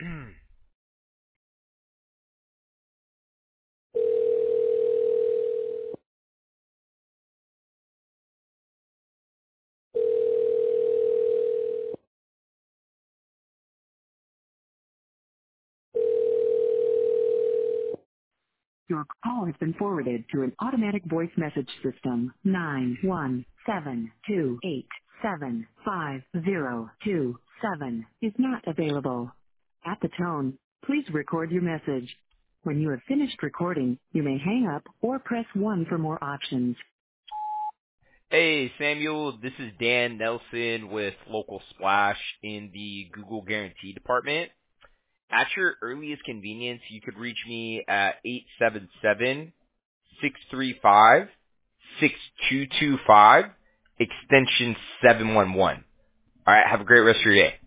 Your call has been forwarded to an automatic voice message system. 91728750227 is not available. At the tone, please record your message. When you have finished recording, you may hang up or press 1 for more options. Hey, Samuel, this is Dan Nelson with Local Splash in the Google Guarantee Department. At your earliest convenience, you could reach me at 877-635-6225, extension 711. All right, have a great rest of your day.